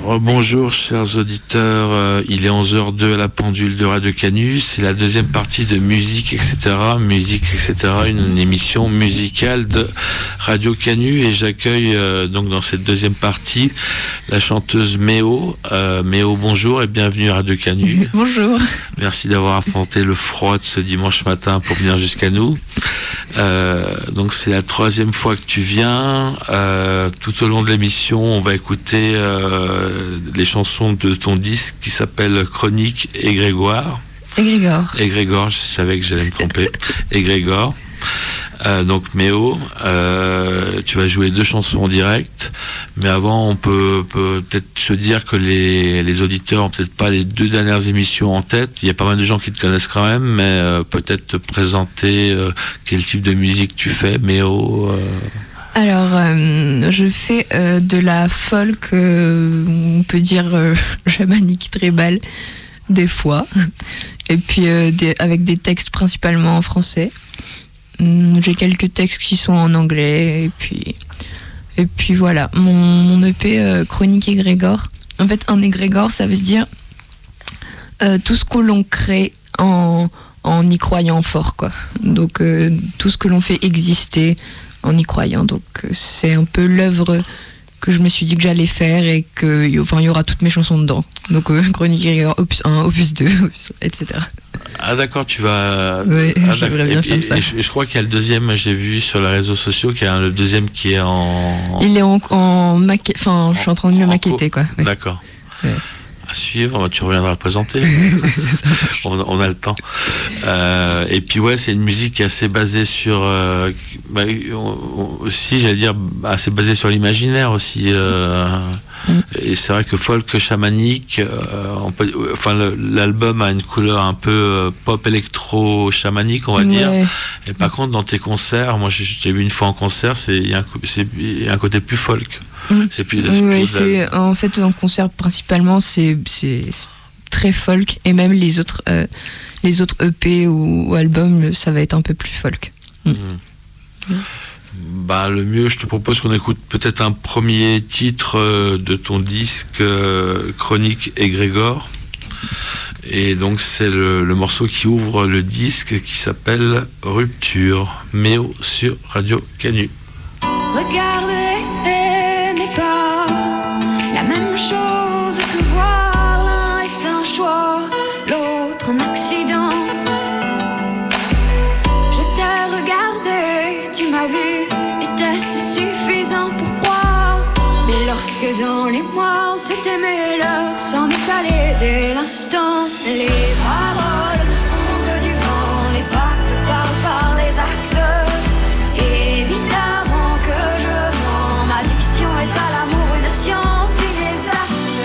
Bonjour chers auditeurs, il est 11h02 à la pendule de Radio Canu, c'est la deuxième partie de Musique etc, une émission musicale de Radio Canu et j'accueille donc dans cette deuxième partie la chanteuse Méo. Méo, bonjour et bienvenue à Radio Canu. Bonjour. Merci d'avoir affronté le froid de ce dimanche matin pour venir jusqu'à nous. Donc c'est la troisième fois que tu viens. Tout au long de l'émission, on va écouter les chansons de ton disque qui s'appelle Chronique et Grégoire. Égrégore, je savais que j'allais me tromper. Égrégore. Donc Méo, tu vas jouer 2 chansons en direct, mais avant on peut peut-être se dire que les auditeurs ont peut-être pas les 2 dernières émissions en tête. Il y a pas mal de gens qui te connaissent quand même, mais peut-être te présenter quel type de musique tu fais, Méo. Alors, je fais de la folk, on peut dire chamanique tribal, des fois, et puis avec des textes principalement en français. J'ai quelques textes qui sont en anglais, et puis voilà. Mon EP Chronique et Grégor. En fait, un égrégore, ça veut dire tout ce que l'on crée en y croyant fort, quoi. Donc, tout ce que l'on fait exister en y croyant. Donc, c'est un peu l'œuvre que je me suis dit que j'allais faire et qu'il y aura toutes mes chansons dedans. Donc, Chronique et Grégor, opus 1, opus 2, etc. Ah d'accord, tu vas... Oui, j'aimerais bien faire ça. Et je crois qu'il y a le deuxième, j'ai vu sur les réseaux sociaux, qu'il y a le deuxième qui est en... Il est en maquette, enfin je suis en train de le maqueter, quoi. Ouais. D'accord. Ouais. À suivre, tu reviendras le présenter. on a le temps. Et puis ouais, c'est une musique qui est assez basée sur... aussi, j'allais dire, assez basée sur l'imaginaire aussi. Et c'est vrai que folk chamanique, l'album a une couleur un peu pop électro chamanique, on va dire. Et par contre, dans tes concerts, moi j'ai vu une fois en concert, il y a un côté plus folk. C'est plus. En fait en concert principalement c'est très folk, et même les autres EP ou albums, ça va être un peu plus folk. Bah, le mieux, je te propose qu'on écoute peut-être un premier titre de ton disque Chronique et Grégor. Et donc c'est le morceau qui ouvre le disque qui s'appelle Rupture. Méo sur Radio Canu. Regarder n'est pas la même chose que voir. L'un est un choix, l'autre un accident. Je t'ai regardé, tu m'as vu. Était-ce suffisant pour croire? Mais lorsque dans les mois on s'est aimé, l'heure s'en est allée dès l'instant. Les paroles ne sont que du vent, les pactes parlent par les actes. Évidemment que je mens, ma diction est à l'amour une science inexacte.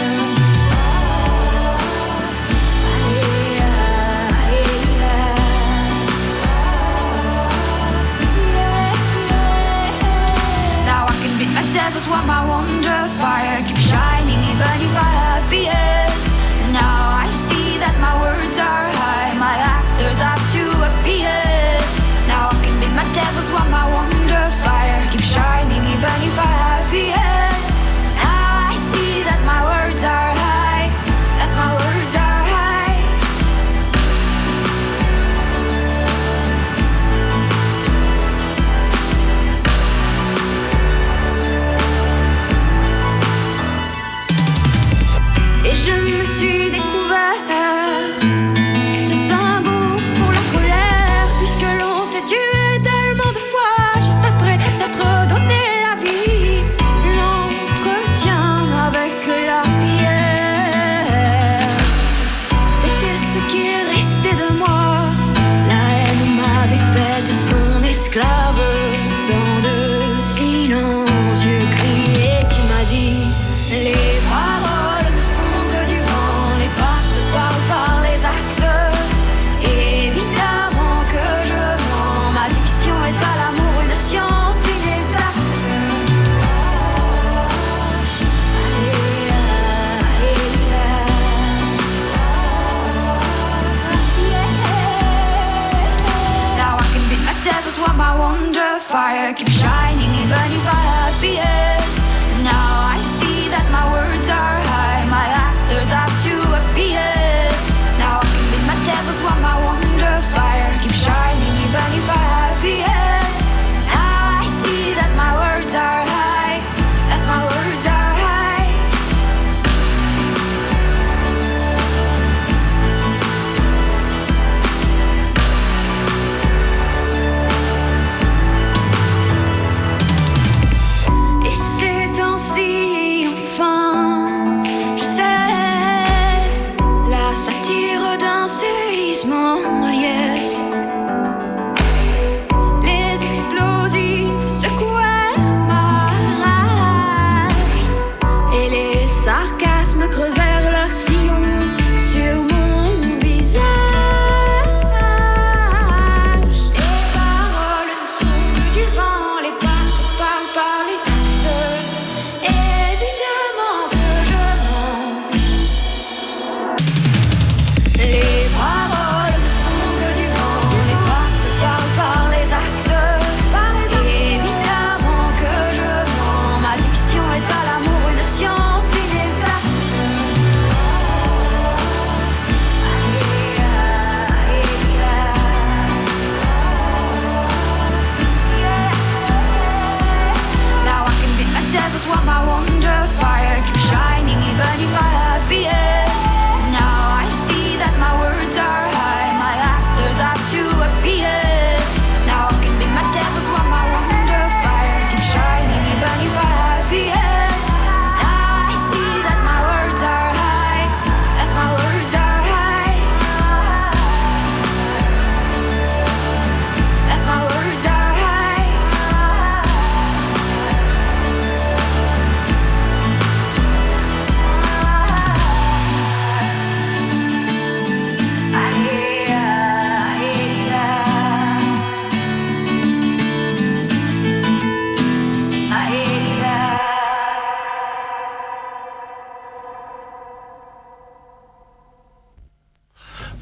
Now I can beat my death, that's why my wonder fire keeps shining even if I have fears. Now I see that my words are high, my actors have to appear. Now I can beat my death, that's why my wonder fire keeps shining even if I have fears. Now I see that my words are high, that my words are high. Et je me suis découvert ce un goût pour la colère, puisque l'on s'est tué tellement de fois juste après s'être donné la vie. L'entretien avec la pierre, c'était ce qu'il restait de moi. La haine m'avait fait de son esclave. Dans de silencieux cris, et tu m'as dit: les paroles ne sont que du vent, les pactes parlent par les actes. Évidemment que je mens, ma diction est à l'amour une science inexacte. Now I can beat my death, that's why my wonder fire keeps shining even if I have fears. Now I see that my words are high,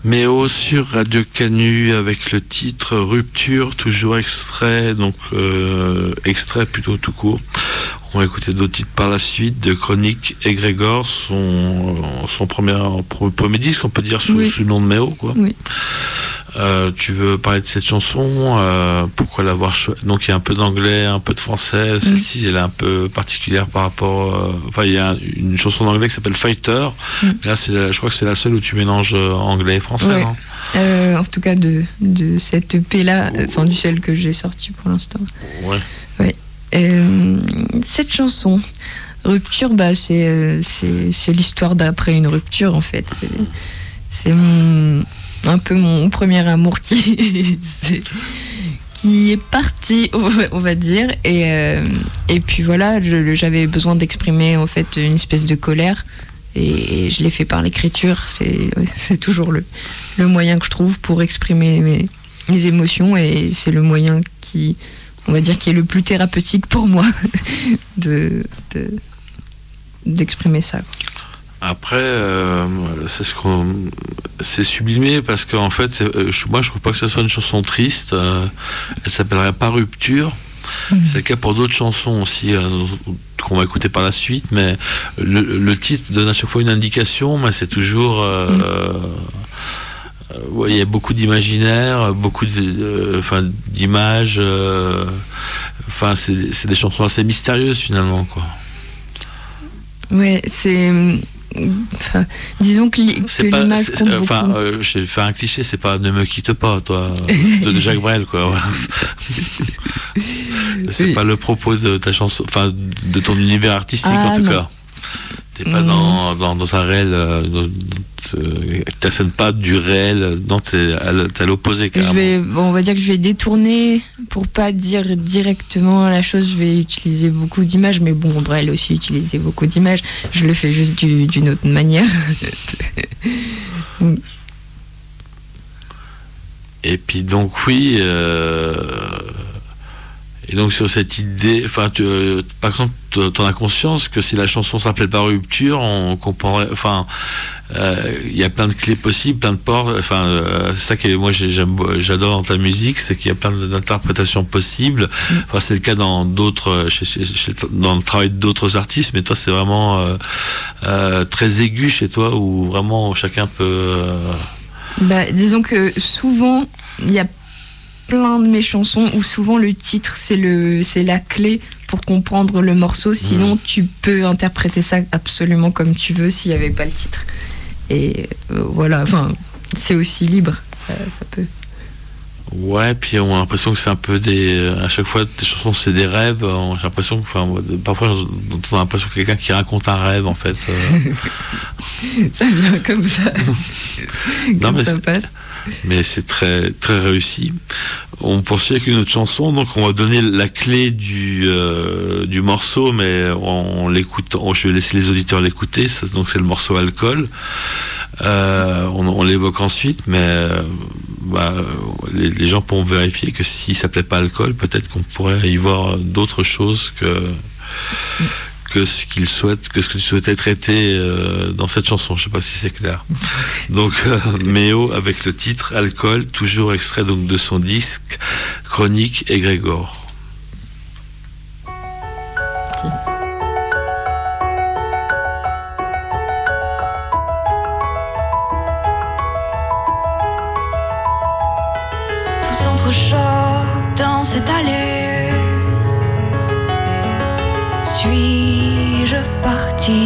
Méo sur Radio Canu avec le titre Rupture, toujours extrait, donc extrait plutôt tout court. On va écouter d'autres titres par la suite, de Chronique et Grégor, son premier disque, on peut dire, sous le nom de Méo, quoi. Oui. Tu veux parler de cette chanson, pourquoi l'avoir choisi? Donc il y a un peu d'anglais, un peu de français. Celle-ci, elle est un peu particulière par rapport. Enfin, il y a une chanson d'anglais qui s'appelle Fighter. Là, je crois que c'est la seule où tu mélanges anglais et français. Ouais. Hein, en tout cas, de cette EP-là, enfin du seul que j'ai sorti pour l'instant. Ouais. Cette chanson, Rupture, c'est l'histoire d'après une rupture, en fait. C'est un peu mon premier amour qui est parti, on va dire, et puis voilà, j'avais besoin d'exprimer en fait une espèce de colère, et je l'ai fait par l'écriture. C'est toujours le moyen que je trouve pour exprimer mes émotions, et c'est le moyen qui, on va dire, qui est le plus thérapeutique pour moi d'exprimer ça. Après, c'est sublimé parce qu'en fait, moi je trouve pas que ce soit une chanson triste. Elle s'appellerait pas Rupture. C'est le cas pour d'autres chansons aussi qu'on va écouter par la suite, mais le titre donne à chaque fois une indication, mais c'est toujours il y a beaucoup d'imaginaire, beaucoup d'images, c'est des chansons assez mystérieuses finalement, quoi. Ouais, disons que l'image compte beaucoup. Je vais faire un cliché, c'est pas Ne me quitte pas, toi, de Jacques Brel, quoi. Voilà. C'est pas le propos de ta chanson, enfin de ton univers artistique, en tout cas. T'es pas dans un réel, t'assènes pas du réel, non, t'es à l'opposé, carrément. On va dire que je vais détourner, pour pas dire directement la chose, je vais utiliser beaucoup d'images, mais bon, Brel aussi utilisait beaucoup d'images, je le fais juste d'une autre manière. Et puis donc oui, et donc sur cette idée, par exemple, t'en as conscience que si la chanson s'appelait pas Rupture, on comprendrait, il y a plein de clés possibles, plein de portes, c'est ça que moi j'adore dans ta musique, c'est qu'il y a plein d'interprétations possibles. C'est le cas dans d'autres, dans le travail d'autres artistes, mais toi c'est vraiment très aigu chez toi, où vraiment chacun peut... disons que souvent, il y a plein de mes chansons où souvent le titre c'est la clé pour comprendre le morceau, sinon tu peux interpréter ça absolument comme tu veux s'il n'y avait pas le titre, et voilà, c'est aussi libre, ça peut. Ouais, puis on a l'impression que c'est un peu à chaque fois tes chansons c'est des rêves, j'ai l'impression que, parfois on a l'impression que quelqu'un qui raconte un rêve, en fait. Ça vient comme ça. Comme ça passe. Mais c'est très très réussi. On poursuit avec une autre chanson, donc on va donner la clé du morceau, mais on l'écoute. Je vais laisser les auditeurs l'écouter. Donc c'est le morceau Alcool. On l'évoque ensuite, mais les gens pourront vérifier que s'il s'appelait pas Alcool, peut-être qu'on pourrait y voir d'autres choses que ce que tu souhaitais traiter dans cette chanson. Je sais pas si c'est clair. Donc Méo avec le titre Alcool, toujours extrait donc de son disque Chronique et Grégor. Tout s'entrechoque dans cette allée. Suis-je parti,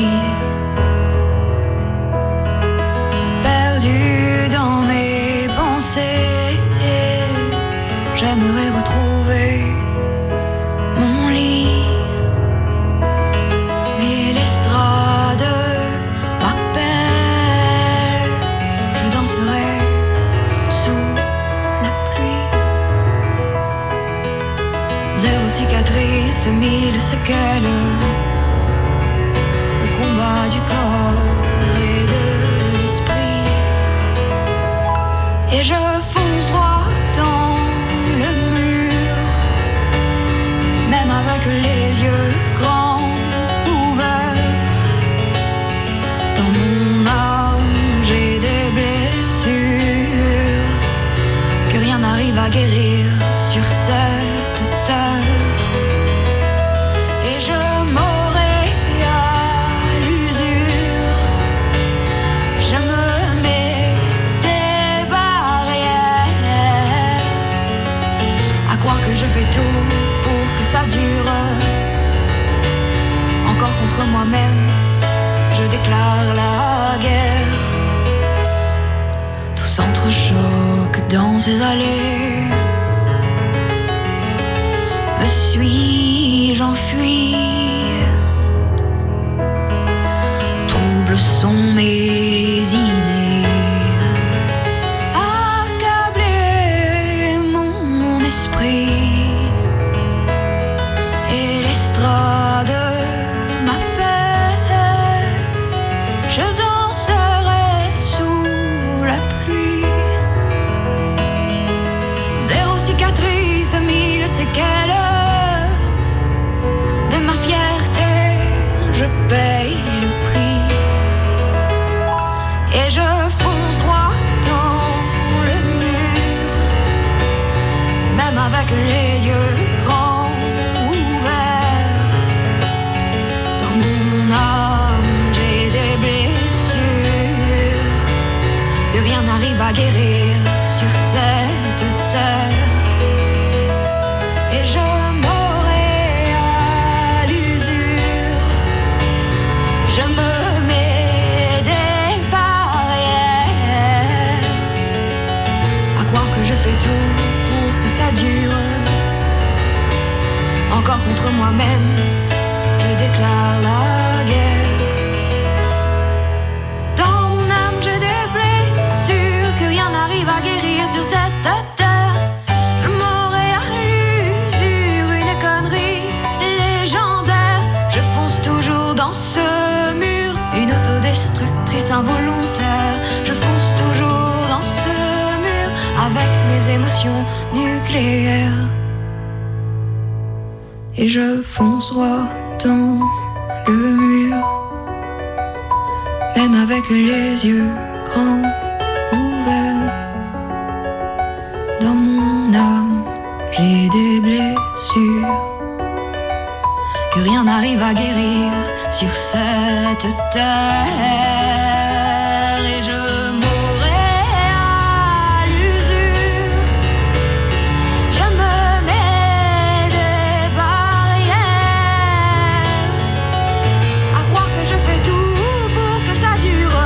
perdu dans mes pensées? J'aimerais retrouver mon lit, mais l'estrade m'appelle. Je danserai sous la pluie. 0 cicatrice, 1000 séquelles. Le combat du corps et de l'esprit. Et je fonce droit dans le mur, même avec les yeux grands ouverts. Dans mon âme, j'ai des blessures. fais tout pour que ça dure. Encore contre moi-même, je déclare la guerre. Tout s'entrechoque dans ces allées. Me suis-je enfui? Troubles sont mes idées. Accabler mon esprit. Et l'estrade m'appelle. Je danserai sous la pluie. Zéro cicatrice, mille séquelles. De ma fierté, je paye le prix. Et je fonce droit dans le mur. Même avec les yeux grands ouverts. Dans mon âme, j'ai des blessures que rien n'arrive à guérir sur cette terre. Et je mourrai à l'usure. Je me mets des barrières. À croire que je fais tout pour que ça dure. Encore contre moi-même, je déclare la guerre. Dans mon âme, j'ai des blessures que rien n'arrive à guérir sur cette terre. Je mourrai à l'usure, une connerie légendaire. Je fonce toujours dans ce mur, une autodestructrice involontaire. Je fonce toujours dans ce mur avec mes émotions nucléaires. Et je fonce droit dans le mur, même avec les yeux grands ouverts. Dans mon âme, j'ai des blessures que rien n'arrive à guérir sur cette terre. Et je mourrai à l'usure. Je me mets des barrières. À croire que je fais tout pour que ça dure.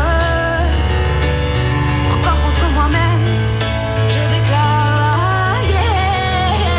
Encore contre moi-même, je déclare la guerre.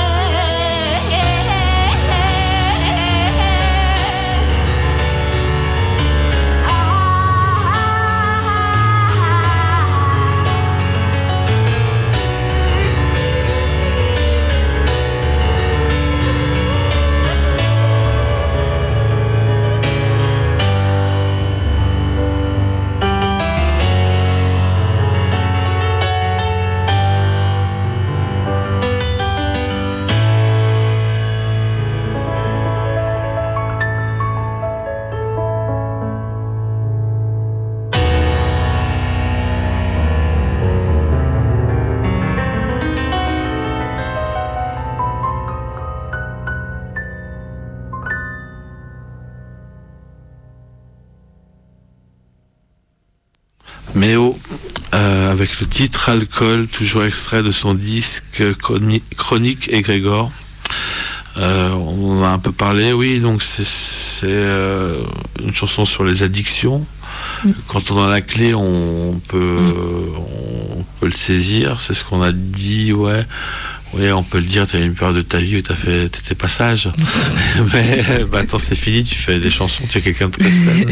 Méo, avec le titre Alcool, toujours extrait de son disque Chronique et Grégor. On en a un peu parlé, oui, donc c'est une chanson sur les addictions. Quand on a la clé, on peut le saisir, c'est ce qu'on a dit, ouais. Oui, on peut le dire, tu as eu une période de ta vie où tu as fait tes passages. Mais attends, c'est fini, tu fais des chansons, tu es quelqu'un de très sain.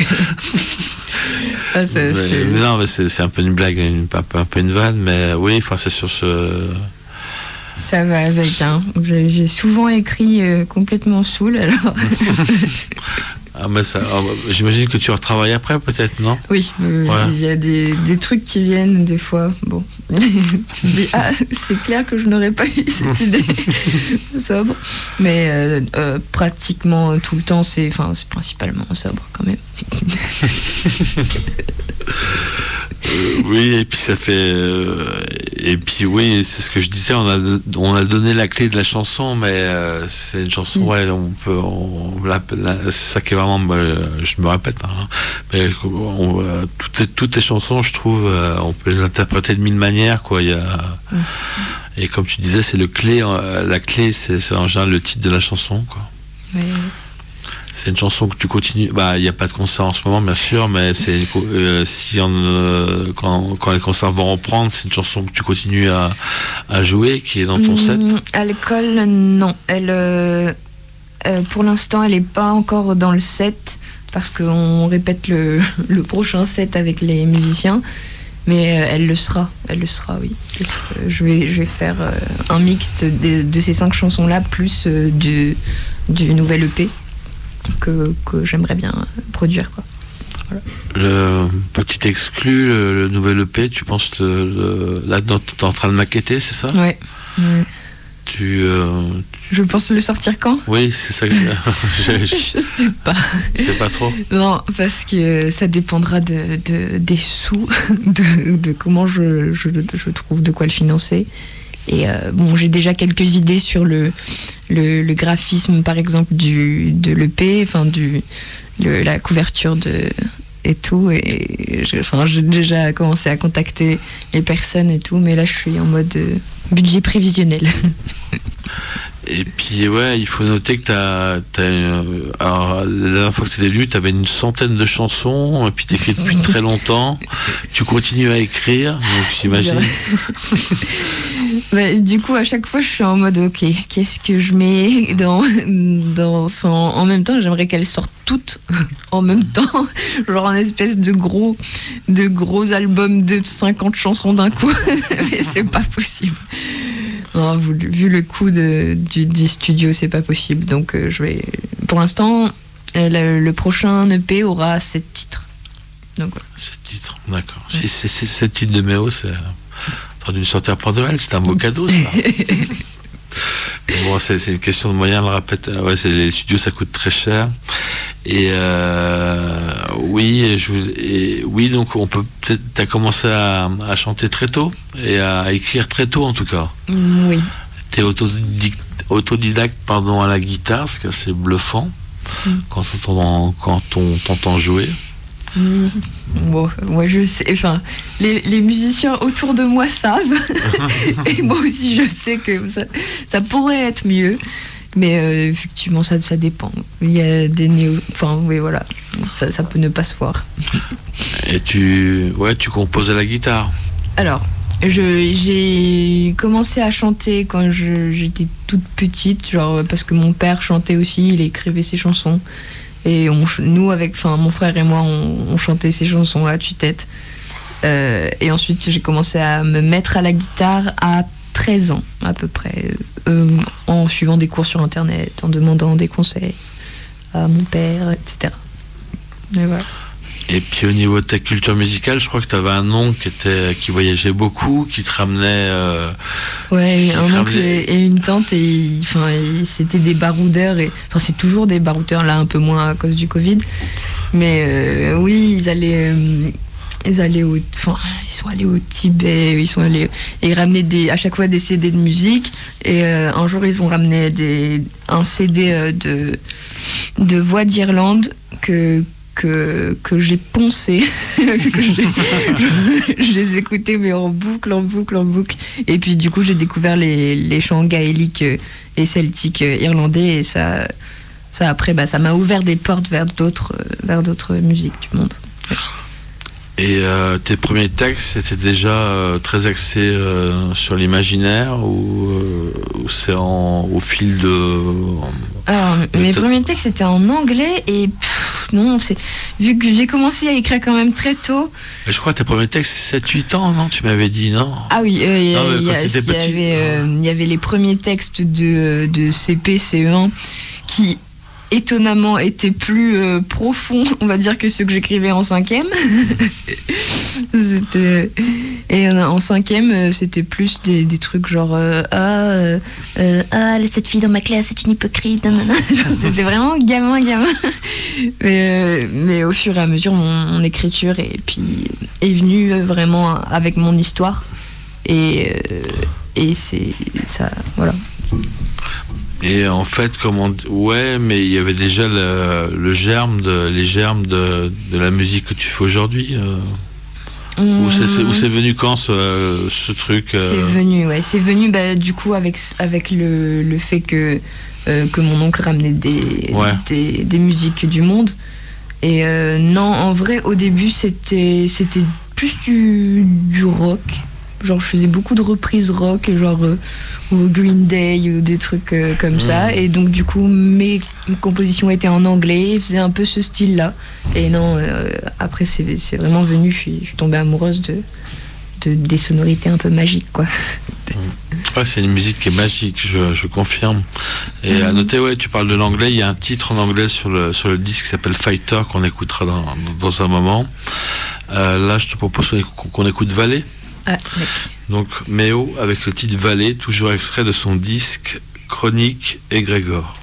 Mais non, mais c'est un peu une blague, un peu une vanne, mais oui, c'est sur ce... Ça va avec, hein. J'ai souvent écrit complètement saoul, alors... j'imagine que tu retravailles après, peut-être, non? Oui, il y a des trucs qui viennent des fois. Bon, tu dis, c'est clair que je n'aurais pas eu cette idée sobre. Mais pratiquement tout le temps, c'est principalement sobre quand même. Oui, et puis ça fait... et puis oui, c'est ce que je disais, on a donné la clé de la chanson, mais c'est une chanson, ouais, c'est ça qui est vraiment... je me répète, hein, mais toutes les chansons, je trouve, on peut les interpréter de mille manières, quoi. Il Et comme tu disais, c'est la clé, c'est en général le titre de la chanson, quoi. Ouais. C'est une chanson que tu continues. Il n'y a pas de concert en ce moment, bien sûr, mais quand les concerts vont reprendre, c'est une chanson que tu continues à jouer, qui est dans ton set. À l'école, non. Pour l'instant, elle n'est pas encore dans le set parce qu'on répète le prochain set avec les musiciens. Mais elle le sera, oui. Parce que je vais faire un mixte de ces 5 chansons-là, plus du nouvel EP que j'aimerais bien produire, quoi. Voilà. Le petit exclu, le nouvel EP, tu penses là, t'es en train de maqueter, c'est ça? Ouais. Je pense le sortir quand? Oui, c'est ça que je sais pas. Je sais pas trop. Non, parce que ça dépendra des sous, de comment je trouve de quoi le financer. Et j'ai déjà quelques idées sur le graphisme, par exemple, de l'EP, enfin la couverture et tout. Et j'ai déjà commencé à contacter les personnes et tout, mais là je suis en mode budget prévisionnel. Et puis il faut noter que alors, la dernière fois que tu étais venu, tu avais une centaine de chansons, et puis tu écris depuis très longtemps, tu continues à écrire, donc j'imagine. Du coup, à chaque fois, je suis en mode ok, qu'est-ce que je mets en même temps, j'aimerais qu'elles sortent toutes en même temps, genre un espèce de gros album de 50 chansons d'un coup, mais c'est pas possible. Non, vu le coût du studio, c'est pas possible. Donc, pour l'instant, le prochain EP aura 7 titres. Donc, voilà. 7 titres, d'accord. Ouais. Si c'est 7 titres de Méo, c'est en train d'une sortir pour Noël, c'est un beau cadeau, ça. Bon, c'est une question de moyens, le répète. Ouais, les studios, ça coûte très cher. Et donc on peut peut-être. T'as commencé à chanter très tôt et à écrire très tôt, en tout cas. Oui. T'es autodidacte, à la guitare, ce qui est assez bluffant quand on t'entend jouer. Bon, moi je sais, enfin, les musiciens autour de moi savent, et moi aussi je sais que ça pourrait être mieux, mais effectivement ça dépend. Il y a des voilà, ça peut ne pas se voir. Et tu composes à la guitare? Alors, j'ai commencé à chanter quand j'étais toute petite, genre parce que mon père chantait aussi, il écrivait ses chansons. Et nous, mon frère et moi, on chantait ces chansons à tue-tête. Et ensuite, j'ai commencé à me mettre à la guitare à 13 ans, à peu près, en suivant des cours sur Internet, en demandant des conseils à mon père, etc. Et voilà. Et puis au niveau de ta culture musicale, je crois que tu avais un oncle qui voyageait beaucoup, qui te ramenait... un oncle et une tante, et c'était des baroudeurs, c'est toujours des baroudeurs, là un peu moins à cause du Covid, mais oui, ils sont allés au Tibet, et ils ramenaient à chaque fois des CD de musique, et un jour ils ont ramené un CD de Voix d'Irlande que j'ai poncé. je les écoutais, mais en boucle. Et puis du coup, j'ai découvert les chants gaéliques et celtiques irlandais, et ça après, ça m'a ouvert des portes vers d'autres musiques du monde. Ouais. Et tes premiers textes, c'était déjà très axé sur l'imaginaire, ou c'est au fil de... Alors, mes premiers textes, c'était en anglais, et vu que j'ai commencé à écrire quand même très tôt... Mais je crois que tes premiers textes, c'est 7-8 ans, non? Tu m'avais dit, non? Ah oui, il y avait les premiers textes de CP, CE1, qui... étonnamment était plus profond, on va dire, que ceux que j'écrivais en 5e. Et en 5e, c'était plus des trucs genre cette fille dans ma classe c'est une hypocrite. C'était vraiment gamin. Mais au fur et à mesure, mon écriture est venue vraiment avec mon histoire. Et c'est ça, voilà. Et en fait, mais il y avait déjà les germes de la musique que tu fais aujourd'hui. Ou c'est venu quand ce truc C'est venu du coup avec le fait que mon oncle ramenait des musiques du monde. Et non, en vrai, au début, c'était plus du rock. Genre, je faisais beaucoup de reprises rock, et genre ou Green Day ou des trucs comme ça. Et donc, du coup, mes compositions étaient en anglais, je faisais un peu ce style-là. Et non, après, c'est vraiment venu, je suis tombée amoureuse des sonorités un peu magiques, quoi. Ouais, c'est une musique qui est magique, je confirme. Et à noter, tu parles de l'anglais, il y a un titre en anglais sur le disque qui s'appelle Fighter, qu'on écoutera dans un moment. Là, je te propose qu'on écoute Vallée. Ah, donc Méo avec le titre Vallée, toujours extrait de son disque Chronique et Grégor.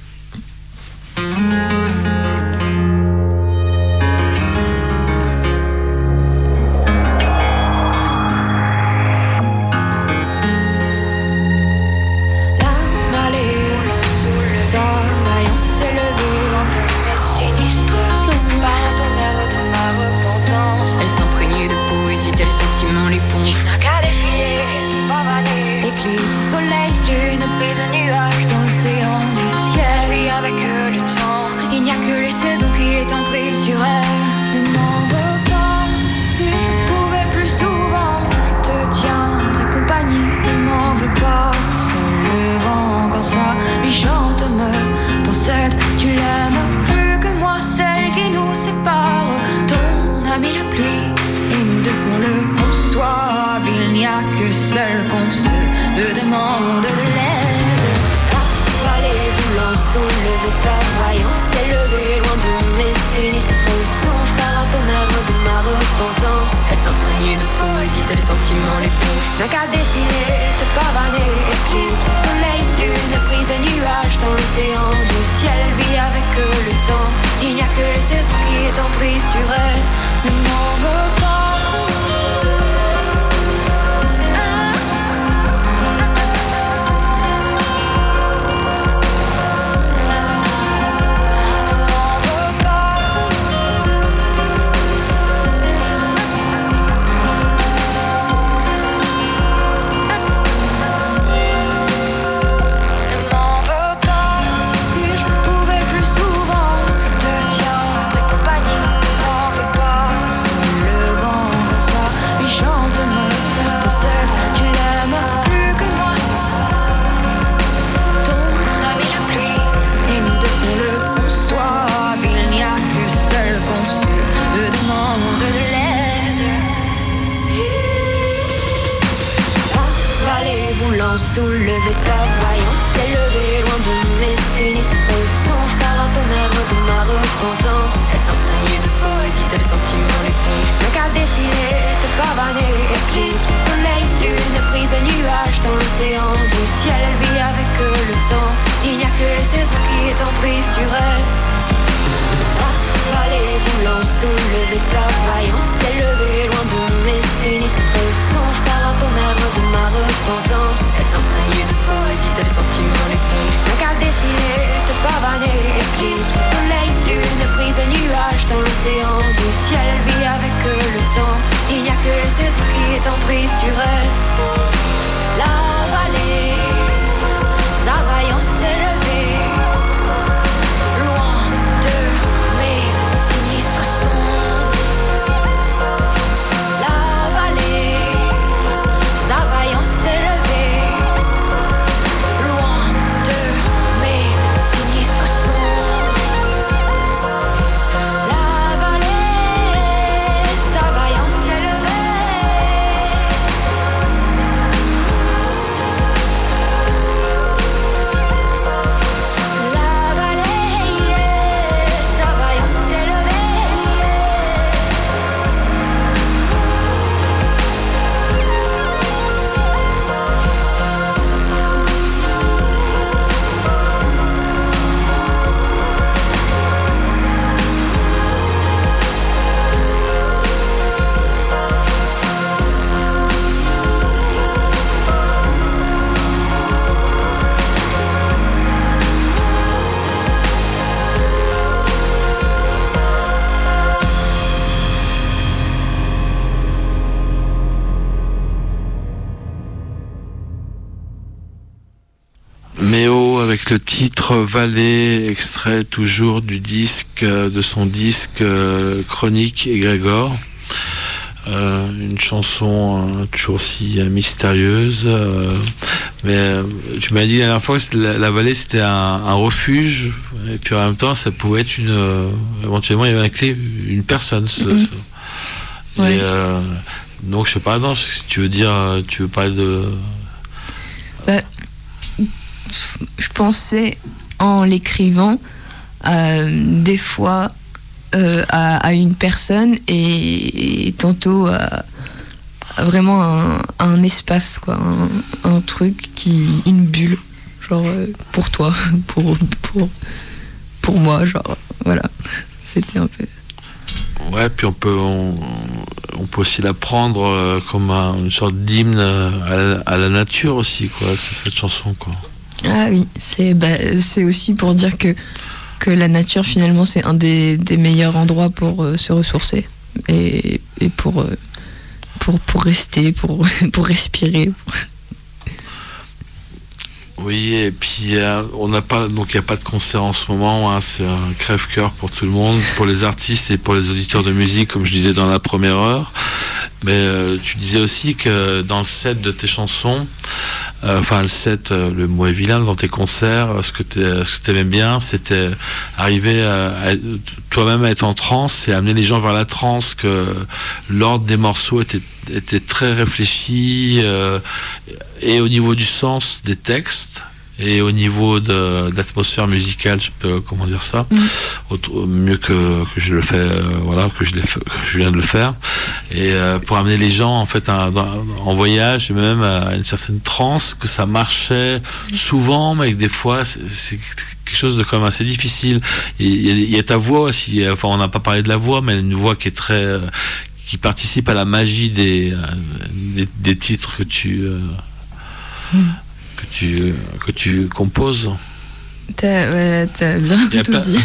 Soulever sa vaillance, s'élever loin de mes sinistres songes. Paratonnerre de ma repentance. Elle s'imprègne de poésie, tel sentiment l'éponge. Je qu'à défiler, te pavaner. Éclipse, soleil, lune, prise et nuages dans l'océan du ciel. Elle vit avec le temps. Il n'y a que les saisons qui est en prise sur elle. Vallée voulant soulever sa vaillance, s'élever loin de mes sinistres songes. Paratonnerre de ma repentance. Elle s'imprègne de poésie, tel sentiment l'éponge. Je qu'à défiler, te pavaner. Éclipse, soleil, lune, prise et nuages dans l'océan du ciel. Elle vit avec le temps. Il n'y a que les saisons qui est en prise sur elle. La vallée, sa vaillance s'élevée. Loin de mes sinistres songes. Méo avec le titre Vallée, extrait toujours du disque, de son disque Chronique et Grégor. Une chanson toujours aussi mystérieuse, mais tu m'as dit la dernière fois que la vallée c'était un refuge, et puis en même temps ça pouvait être éventuellement il y avait une personne. Ouais. Et, donc je sais pas, non, si tu veux dire, tu veux parler de... Je pensais en l'écrivant des fois à une personne et tantôt à vraiment un espace, quoi, un truc une bulle, genre pour toi, pour moi, genre voilà, c'était un peu. Ouais, puis on peut aussi la prendre comme une sorte d'hymne à la nature aussi, quoi, c'est cette chanson, quoi. Ah oui, c'est aussi pour dire que la nature finalement c'est un des meilleurs endroits pour se ressourcer et pour rester, pour respirer. Oui, et puis on n'a pas, donc il n'y a pas de concert en ce moment, hein, c'est un crève-cœur pour tout le monde, pour les artistes et pour les auditeurs de musique, comme je disais dans la première heure. Mais tu disais aussi que dans le set de tes chansons, le set, le mot est vilain, dans tes concerts, ce que tu aimais bien, c'était arriver toi-même à être en transe et amener les gens vers la transe, que l'ordre des morceaux était très réfléchi, et au niveau du sens des textes et au niveau de l'atmosphère musicale, je peux comment dire ça, mieux que je le fais, que je viens de le faire, et pour amener les gens en fait en voyage, et même à une certaine transe, que ça marchait souvent, mais que des fois c'est quelque chose de quand même assez difficile. Il y a ta voix aussi, enfin on n'a pas parlé de la voix, mais une voix qui est très qui participe à la magie des titres que tu composes. T'as bien tout dit.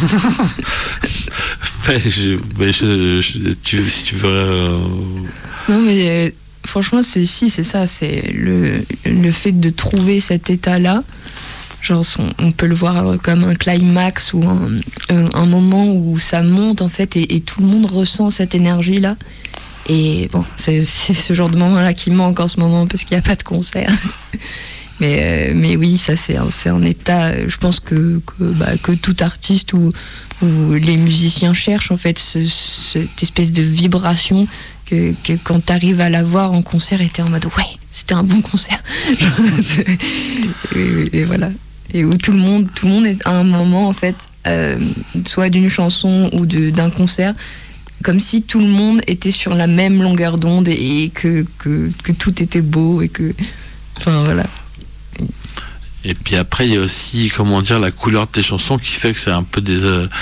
Si tu veux. Non mais franchement c'est ça, c'est le fait de trouver cet état-là. Genre on peut le voir comme un climax ou un moment où ça monte en fait et tout le monde ressent cette énergie là. Et bon, c'est ce genre de moment-là qui manque en ce moment parce qu'il n'y a pas de concert. mais oui, ça c'est un état, je pense que tout artiste ou les musiciens cherchent en fait cette espèce de vibration que quand tu arrives à la voir en concert, et t'es en mode ouais, c'était un bon concert. et voilà. Et où tout le monde est à un moment en fait, soit d'une chanson ou d'un concert, comme si tout le monde était sur la même longueur d'onde et que tout était beau et que, enfin voilà. Et puis après il y a aussi, comment dire, la couleur de tes chansons qui fait que c'est un peu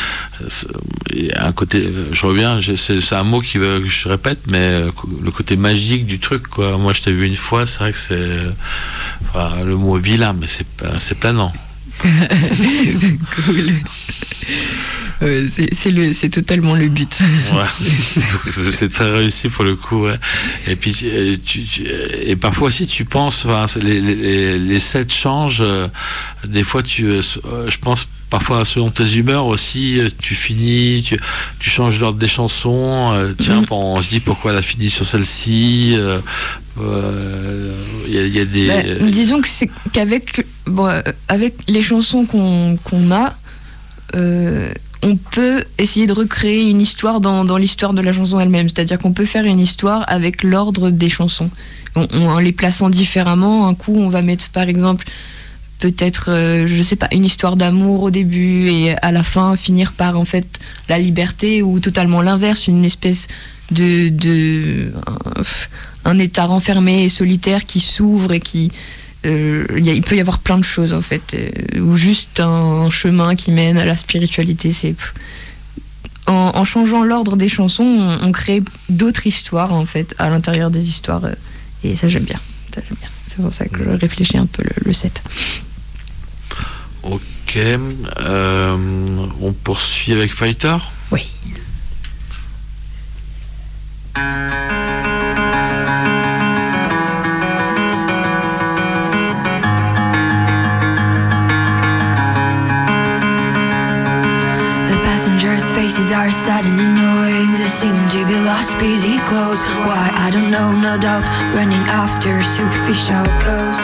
un côté, je reviens, c'est un mot que je répète, mais le côté magique du truc, quoi. Moi je t'ai vu une fois, c'est vrai que c'est le mot vilain, mais c'est planant. Cool. C'est totalement le but. Ouais. C'est très réussi pour le coup, ouais. Et puis et parfois aussi tu penses, les sets changent, des fois je pense parfois selon tes humeurs aussi, tu finis, tu changes l'ordre des chansons, on se dit pourquoi elle a fini sur celle-ci, y a des... disons que c'est qu'avec avec les chansons qu'on a, on peut essayer de recréer une histoire dans l'histoire de la chanson elle-même. C'est-à-dire qu'on peut faire une histoire avec l'ordre des chansons. En les plaçant différemment, un coup on va mettre par exemple peut-être, je sais pas, une histoire d'amour au début et à la fin finir par en fait la liberté, ou totalement l'inverse, une espèce un état renfermé et solitaire qui s'ouvre et qui... il peut y avoir plein de choses en fait, ou juste un chemin qui mène à la spiritualité. En changeant l'ordre des chansons, on crée d'autres histoires en fait à l'intérieur des histoires, et ça j'aime bien. C'est pour ça que je réfléchis un peu le set. Ok, on poursuit avec Fighter. Oui. are sad and annoying. They seem to be lost, busy clothes. Why, I don't know, no doubt. Running after superficial goals.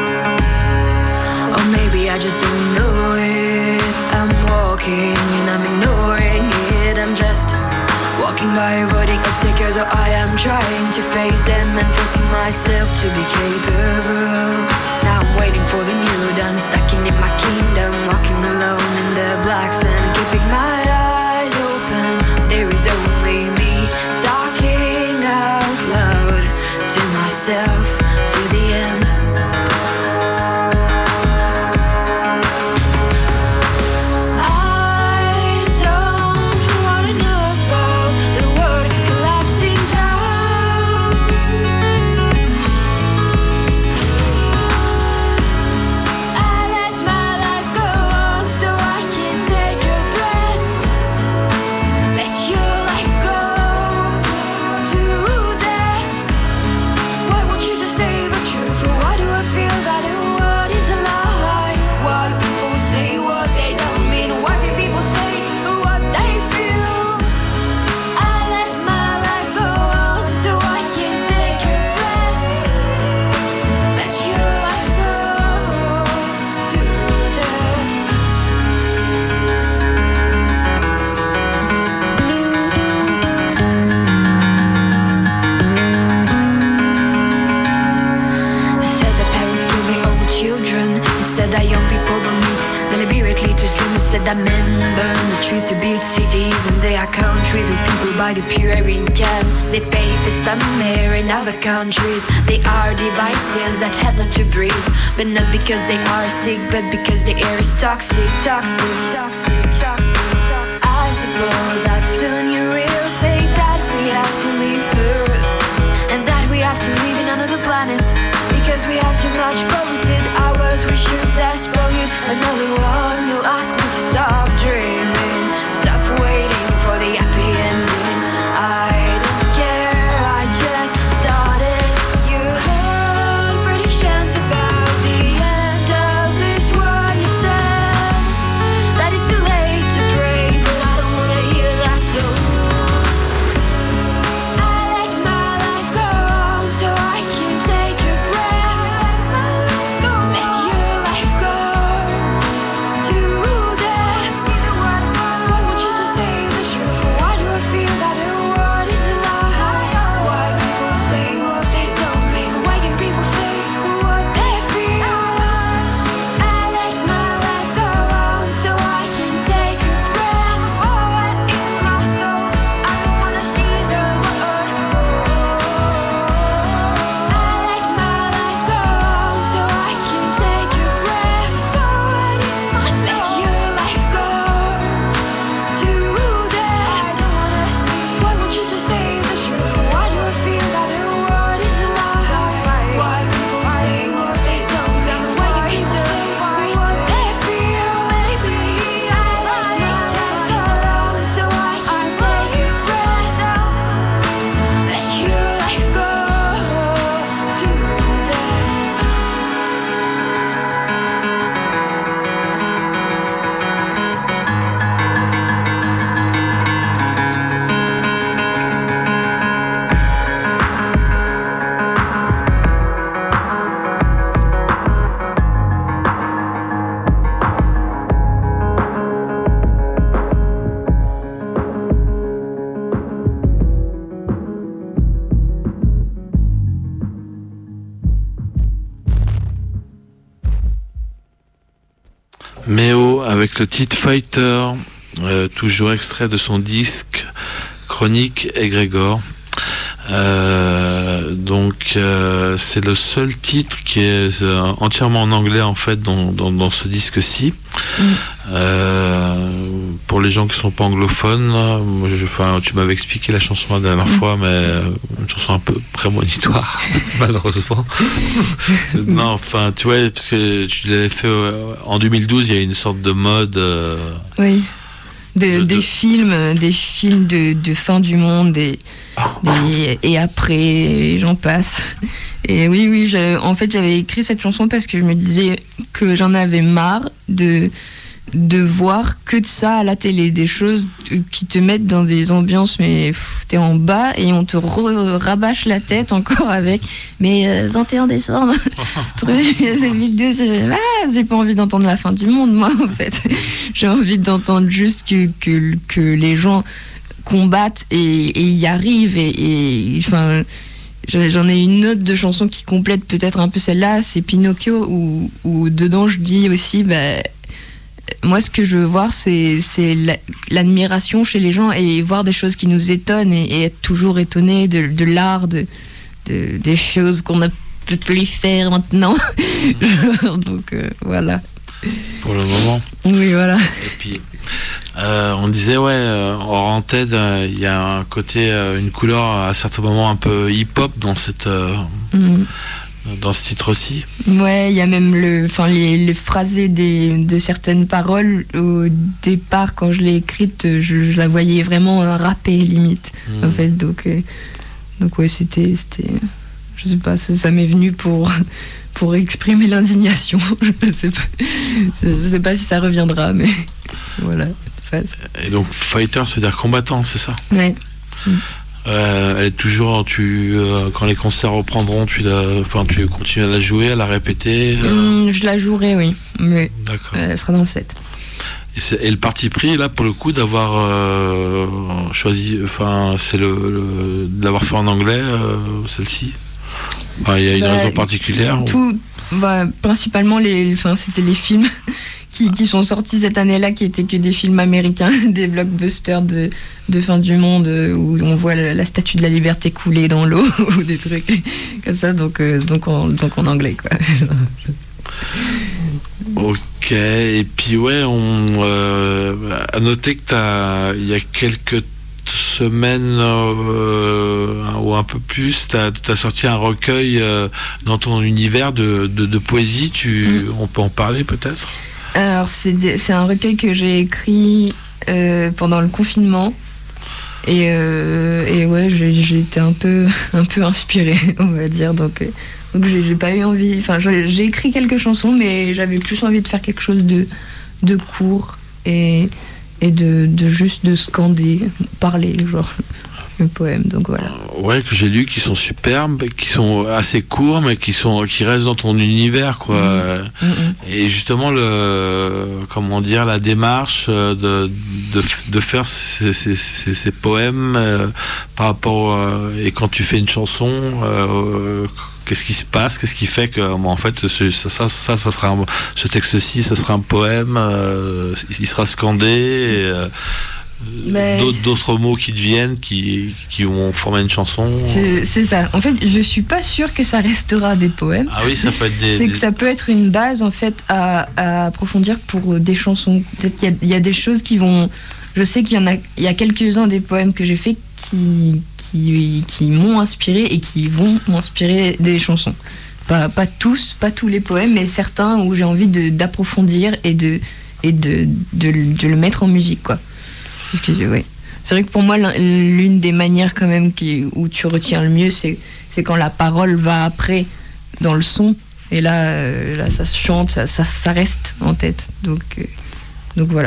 Or maybe I just don't know it. I'm walking and I'm ignoring it. I'm just walking by, avoiding obstacles. Oh, I am trying to face them and forcing myself to be capable. Now I'm waiting for the new dawn, stacking in my kingdom, walking alone in the black sand, keeping my eyes open. There is only me talking out loud to myself to the end. That men burn the trees to build cities, and there are countries where people buy the pure air in can. They pay for some air in other countries. They are devices that help them to breathe, but not because they are sick, but because the air is toxic, toxic, toxic, toxic. I suppose that soon you will say that we have to leave Earth, and that we have to live in another planet, because we have too much polluted hours. We should less pollute another one. You'll ask me to stop dreaming, stop waiting for the happy ending. I don't care, I just started. You heard predictions about the end of this world. You said that it's too late to pray, but I don't wanna hear that, so I let my life go on so I can take a breath. Let your life go to death. Why want you to say the truth? Why do I feel that the world is a lie? Why people say what they don't mean? Why can people say what they feel? I let my life go on so I can take a breath. In my soul, I don't wanna see the world. I let my life go on so I can take a breath. Let your life go to death. Why want you to say the truth? Why do I feel that the world is a lie? Why people say what they don't mean? Why can people say what they feel? Maybe I let my life go on so I can take a breath. Let your life go to death. Méo avec le titre Fighter, toujours extrait de son disque Chronique et Grégor. C'est le seul titre qui est entièrement en anglais en fait dans ce disque-ci. Pour les gens qui sont pas anglophones, tu m'avais expliqué la chanson la dernière fois, mais une chanson un peu prémonitoire malheureusement. Non, enfin tu vois, parce que tu l'avais fait en 2012, il y a une sorte de mode. Oui. Des films de fin du monde et après j'en passe. Et oui, en fait j'avais écrit cette chanson parce que je me disais que j'en avais marre de de voir que de ça à la télé, des choses qui te mettent dans des ambiances, mais t'es en bas et on te rabâche la tête encore avec, mais 21 décembre, c'est vidéo, j'ai pas envie d'entendre la fin du monde, moi, en fait. J'ai envie d'entendre juste que les gens combattent et y arrivent, et enfin... J'en ai une autre de chanson qui complète peut-être un peu celle-là, c'est Pinocchio, où dedans je dis aussi, moi ce que je veux voir c'est l'admiration chez les gens et voir des choses qui nous étonnent et être toujours étonné de l'art, des choses qu'on ne peut plus faire maintenant. Donc voilà. Pour le moment. Oui, voilà. Et puis on disait hors antenne, il y a un côté, une couleur à certains moments un peu hip-hop dans cette dans ce titre aussi. Ouais, il y a même les phrasés de certaines paroles. Au départ, quand je l'ai écrite, je la voyais vraiment rapper limite, en fait. Donc ouais, c'était je sais pas, ça m'est venu pour exprimer l'indignation. Je sais pas si ça reviendra, mais voilà. Et donc fighter, ça veut dire combattant, c'est ça? Ouais. Elle est toujours, quand les concerts reprendront, tu continues à la jouer, à la répéter Je la jouerai, oui. Mais d'accord. Elle sera dans le set. Et le parti pris, là, pour le coup, d'avoir choisi, c'est de l'avoir fait en anglais, celle-ci. Il y a une raison particulière? Principalement, c'était les films qui sont sortis cette année-là, qui étaient que des films américains, des blockbusters de fin du monde, où on voit la statue de la liberté couler dans l'eau, ou des trucs comme ça, donc en anglais, quoi. Ok, et puis à noter que il y a quelques semaines ou un peu plus, t'as sorti un recueil dans ton univers de poésie. On peut en parler peut-être? Alors c'est un recueil que j'ai écrit pendant le confinement, et ouais, j'ai été un peu inspirée, on va dire, donc j'ai pas eu envie, j'ai écrit quelques chansons, mais j'avais plus envie de faire quelque chose de court et de juste de scander, parler, genre le poème, donc voilà. Ouais, que j'ai lu, qui sont superbes, qui sont assez courts, mais qui restent dans ton univers, quoi. Et justement la démarche de faire ces poèmes par rapport et quand tu fais une chanson, qu'est-ce qui se passe, qu'est-ce qui fait que en fait ça sera ce texte-ci, ça sera un poème, il sera scandé, d'autres mots qui deviennent, qui vont former une chanson. C'est ça. En fait, je suis pas sûre que ça restera des poèmes. Ah oui, ça peut être que ça peut être une base, en fait, à approfondir pour des chansons. Peut-être qu'il y a des choses qui vont. Je sais qu'il y a quelques-uns des poèmes que j'ai fait qui m'ont inspiré et qui vont m'inspirer des chansons. Pas tous les poèmes, mais certains où j'ai envie d'approfondir et de le mettre en musique, quoi. Parce que, ouais. C'est vrai que pour moi, l'une des manières quand même où tu retiens le mieux, c'est quand la parole va après dans le son. Et là ça se chante, ça reste en tête. Donc voilà.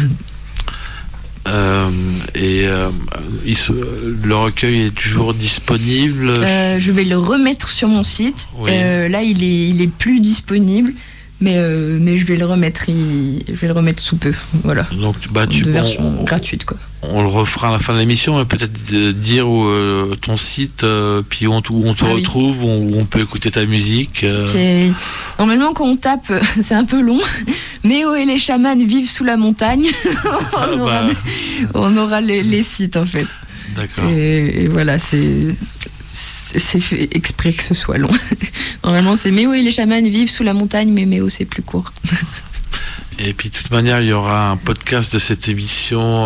Le recueil est toujours disponible? Je vais le remettre sur mon site. Oui. Là, il est plus disponible. Mais je vais le remettre sous peu, voilà. Donc version gratuite, quoi. On le refera à la fin de l'émission, peut-être dire ton site, puis où on te retrouve, où on peut écouter ta musique. Normalement, quand on tape, c'est un peu long. Méo et les chamans vivent sous la montagne. On aura les sites, en fait. D'accord. Et voilà, c'est fait exprès que ce soit long. Normalement, c'est Méo et les chamans vivent sous la montagne, mais Méo, c'est plus court. Et puis, de toute manière, il y aura un podcast de cette émission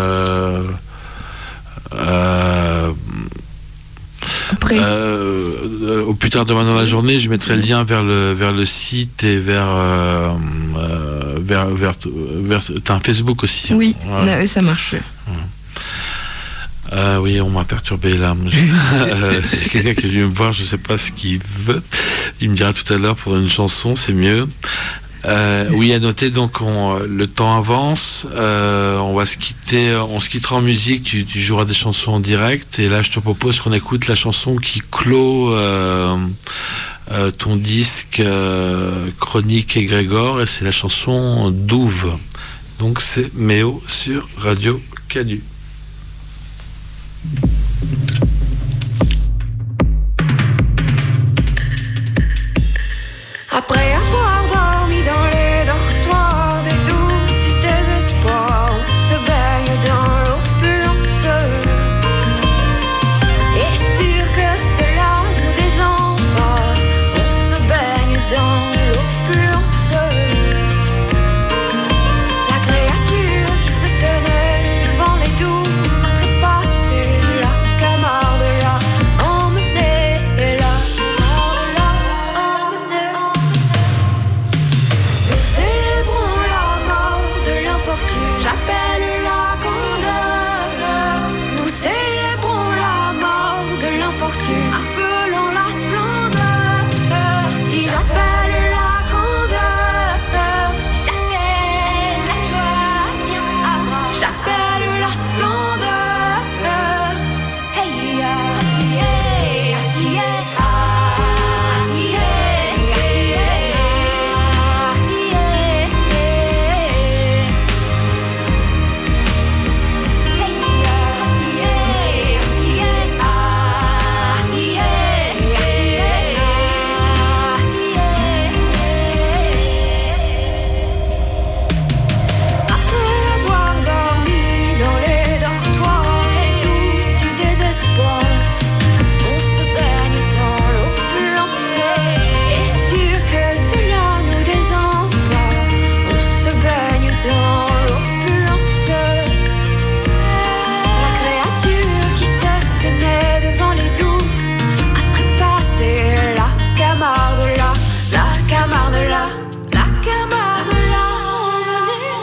après. Au plus tard demain dans la journée, je mettrai le lien vers le site et vers t'as un Facebook aussi. Oui, ouais. Ça marche. Oui, on m'a perturbé là. C'est quelqu'un qui est venu me voir, je sais pas ce qu'il veut. Il me dira tout à l'heure pour une chanson, c'est mieux. Oui, à noter, donc le temps avance, on se quittera en musique, tu joueras des chansons en direct, et là je te propose qu'on écoute la chanson qui clôt ton disque Chronique et Grégor, et c'est la chanson Douve. Donc c'est Méo sur Radio Canu. Après avoir dormi dans les dortoirs des douves du désespoir, on se baigne dans l'opulence. Et sûr que cela nous désempare, on se baigne dans l'opulence. La créature qui se tenait devant les douves a trépassé la camarde là, emmenée là, emmenée. Nous célébrons la mort de l'infortune, j'appelle la candeur. Nous célébrons la mort de l'infortune, appelons la splendeur. Si j'appelle la candeur, j'appelle la joie, viens à moi. J'appelle la splendeur. Hey ya, yeah, yeah, ah, yeah, yeah, Après avoir dormi dans les dortoirs et tout du désespoir, on se baigne dans l'opulence. Et sûr que cela nous désempare, on se baigne dans l'opulence. La créature qui se tenait devant les douves a trépassé la camarde là, la camarde là, la camarde là, emmenée.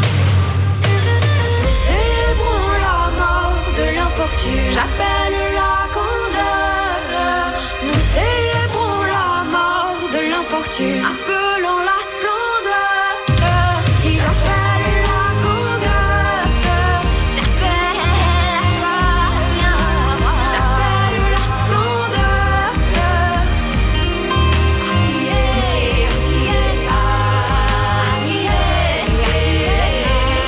Nous célébrons la mort de l'infortune, j'appelle la candeur. Nous célébrons la mort de l'infortune, appelons la splendeur. Si j'appelle la candeur, j'appelle la joie, viens à moi. J'appelle la splendeur. Yeah, yeah, ah, yeah, yeah,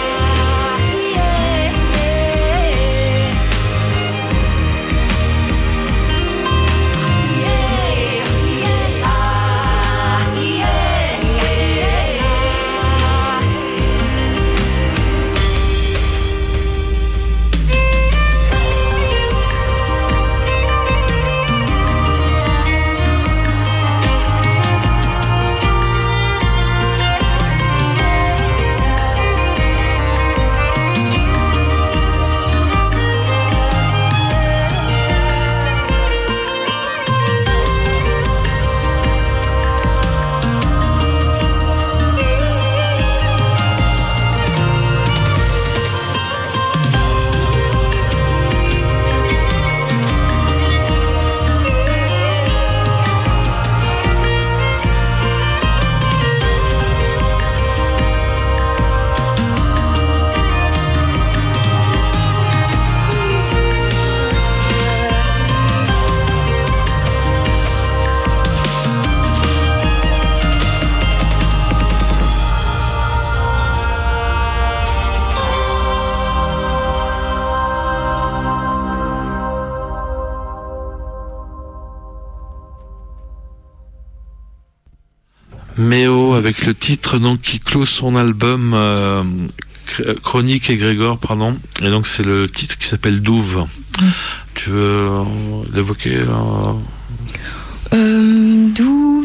Méo avec le titre donc qui clôt son album Chronique et Grégor, pardon. Et donc c'est le titre qui s'appelle Douve. Tu veux l'évoquer Doux.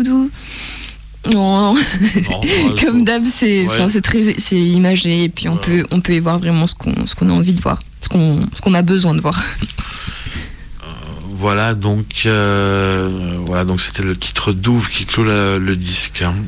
Non. Comme d'hab, c'est imagé, et puis on peut y voir vraiment ce qu'on a envie de voir, ce qu'on a besoin de voir. Voilà, donc c'était le titre Douve qui clôt le disque. Là,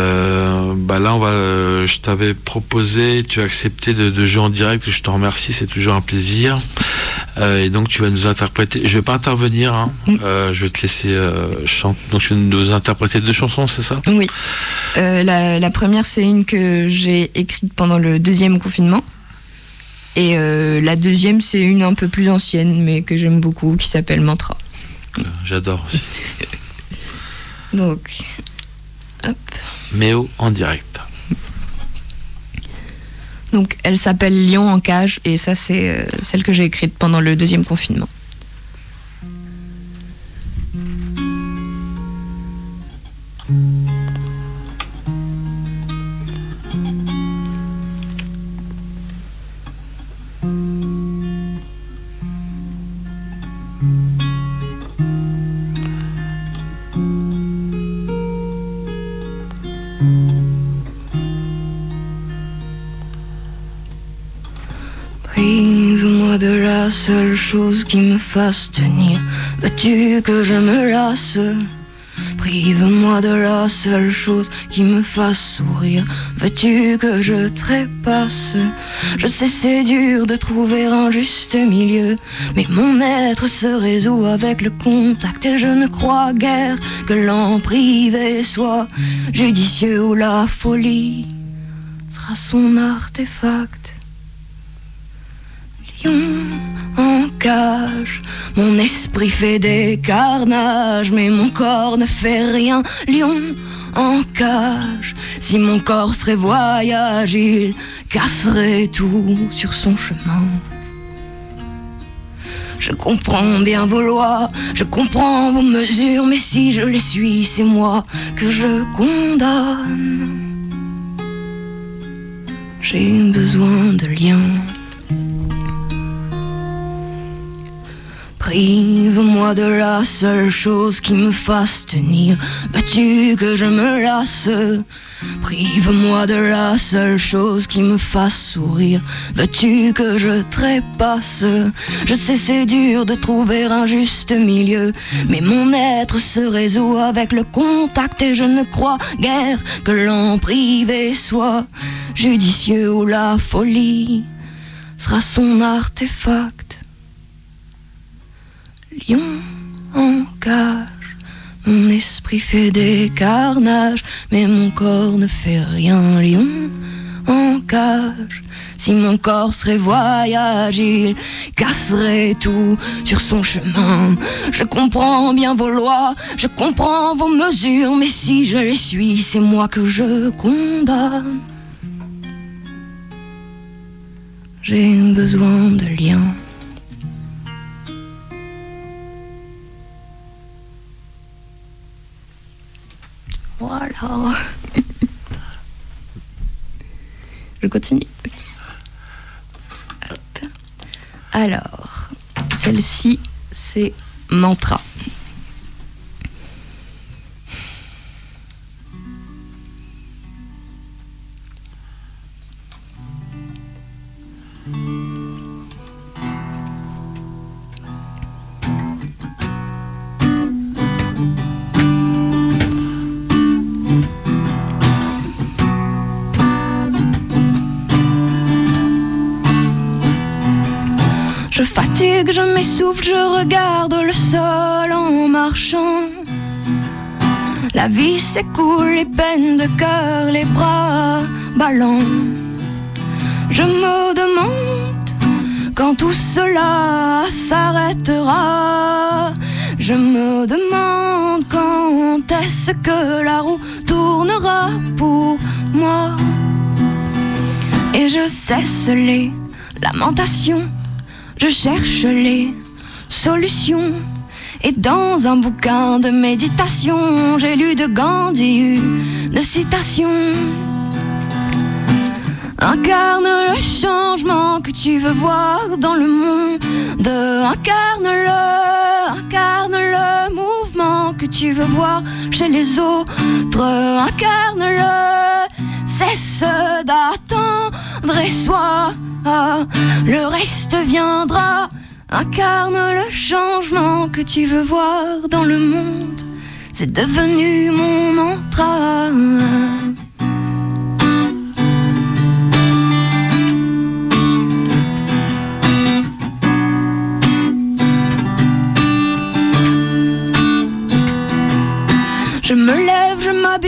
je t'avais proposé, tu as accepté de jouer en direct. Je te remercie, c'est toujours un plaisir. Et donc tu vas nous interpréter. Je vais pas intervenir, hein. Je vais te laisser chanter. Donc tu vas nous interpréter 2 chansons, c'est ça? Oui. La première, c'est une que j'ai écrite pendant le 2e confinement. Et la deuxième, c'est une un peu plus ancienne, mais que j'aime beaucoup, qui s'appelle Mantra. J'adore aussi. Donc, hop. Méo en direct. Donc, elle s'appelle Lion en cage, et ça, c'est celle que j'ai écrite pendant le 2e confinement. Prive-moi de la seule chose qui me fasse tenir. Veux-tu que je me lasse? Prive-moi de la seule chose qui me fasse sourire. Veux-tu que je trépasse? Je sais c'est dur de trouver un juste milieu, mais mon être se résout avec le contact. Et je ne crois guère que l'en priver soit judicieux, ou la folie sera son artefact. Lion en cage, mon esprit fait des carnages, mais mon corps ne fait rien. Lion en cage, si mon corps serait voyage, il casserait tout sur son chemin. Je comprends bien vos lois, je comprends vos mesures, mais si je les suis, c'est moi que je condamne. J'ai besoin de liens. Prive-moi de la seule chose qui me fasse tenir. Veux-tu que je me lasse? Prive-moi de la seule chose qui me fasse sourire. Veux-tu que je trépasse? Je sais c'est dur de trouver un juste milieu, mais mon être se résout avec le contact. Et je ne crois guère que l'en priver soit judicieux, ou la folie sera son artefact. Lion en cage, mon esprit fait des carnages, mais mon corps ne fait rien. Lion en cage, si mon corps serait voyage, il casserait tout sur son chemin. Je comprends bien vos lois, je comprends vos mesures, mais si je les suis, c'est moi que je condamne. J'ai besoin de liens. Voilà. Je continue. Hop. Alors, celle-ci, c'est Mantra. Je fatigue, je m'essouffle, je regarde le sol en marchant. La vie s'écoule, les peines de cœur, les bras ballants. Je me demande quand tout cela s'arrêtera. Je me demande quand est-ce que la roue tournera pour moi. Et je cesse les lamentations. Je cherche les solutions. Et dans un bouquin de méditation, j'ai lu de Gandhi une citation. Incarne le changement que tu veux voir dans le monde. Incarne le mouvement que tu veux voir chez les autres. Incarne-le, cesse d'attendre et sois. Le reste viendra. Incarne le changement que tu veux voir dans le monde. C'est devenu mon mantra.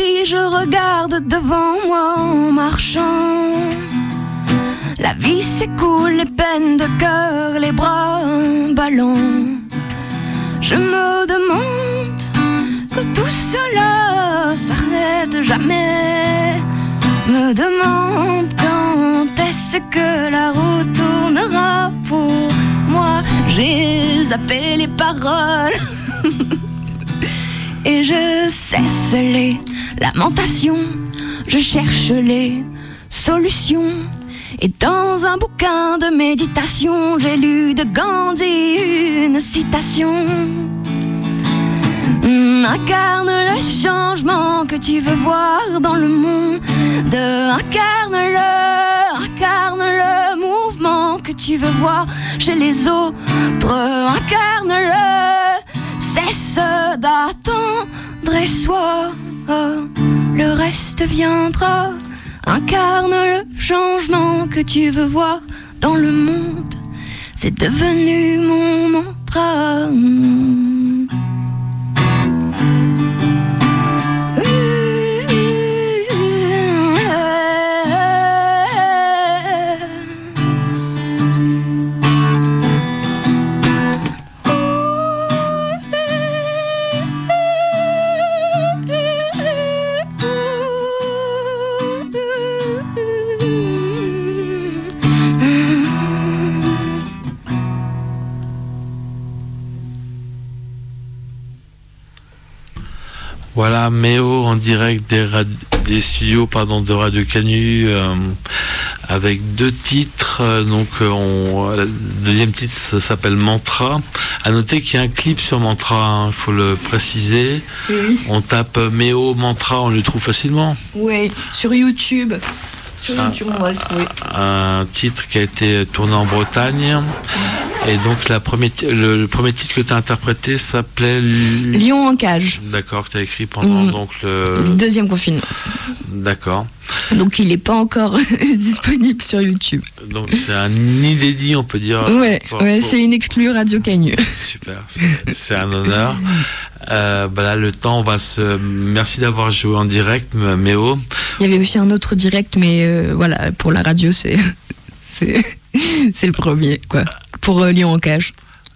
puis je regarde devant moi en marchant. La vie s'écoule, les peines de cœur, les bras ballants. Je me demande que tout cela s'arrête jamais. Me demande quand est-ce que la route tournera pour moi. J'ai zappé les paroles et je cesse les lamentations. Je cherche les solutions. Et dans un bouquin de méditation, j'ai lu de Gandhi une citation. Incarne le changement que tu veux voir dans le monde. Incarne le mouvement que tu veux voir chez les autres. Incarne-le, cesse d'attendre et sois, le reste viendra. Incarne le changement que tu veux voir dans le monde. C'est devenu mon mantra. Voilà, Méo en direct des studios de Radio Canu avec deux titres. Le deuxième titre, ça s'appelle Mantra. À noter qu'il y a un clip sur Mantra, il faut le préciser. Oui. On tape Méo Mantra, on le trouve facilement. Oui, sur YouTube. Sur YouTube, on va le trouver. Un titre qui a été tourné en Bretagne. Et donc le premier titre que tu as interprété s'appelait Lion en cage. D'accord, que tu as écrit pendant donc le deuxième confinement. D'accord. Donc il n'est pas encore disponible sur YouTube. Donc c'est un inédit, on peut dire. Ouais, c'est une exclue Radio Canu. Super, c'est un honneur. Là, le temps, merci d'avoir joué en direct, Méo. Il y avait aussi un autre direct, mais voilà, pour la radio, c'est le premier, quoi. Pour Lion en cage.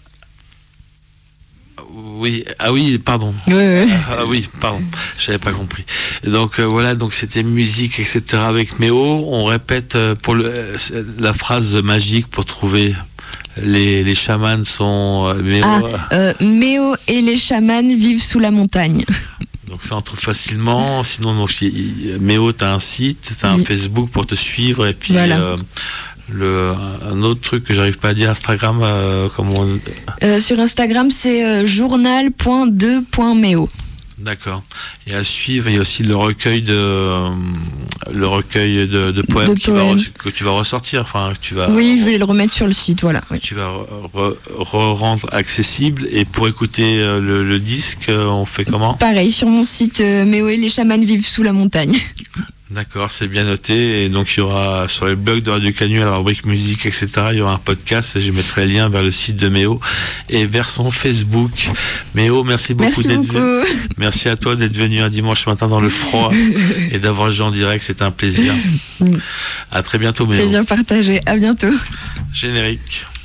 Oui, ah oui, pardon. Ouais. Ah oui, pardon, j'avais pas compris. Donc voilà, donc c'était musique, etc. avec Méo. On répète pour la phrase magique pour trouver les chamans sont Méo. Méo et les chamans vivent sous la montagne. Donc ça on trouve facilement. Sinon, Méo, t'as un site, t'as un Facebook pour te suivre et puis. Voilà. Un autre truc que j'arrive pas à dire, Instagram, sur Instagram, c'est journal.2.méo. D'accord. Et à suivre, il y a aussi le recueil de poèmes que tu vas ressortir. Enfin, oui, je vais le remettre sur le site, voilà. Oui. Tu vas rendre accessible. Et pour écouter le disque, on fait comment ? Pareil, sur mon site, Méo et les chamans vivent sous la montagne. D'accord, c'est bien noté. Et donc il y aura sur les blogs de Radio Canu, à la rubrique musique, etc., il y aura un podcast et je mettrai le lien vers le site de Méo et vers son Facebook. Méo, merci beaucoup d'être venu. Merci à toi d'être venu un dimanche matin dans le froid et d'avoir joué en direct, c'est un plaisir. À très bientôt, Méo. Plaisir partagé, à bientôt. Générique.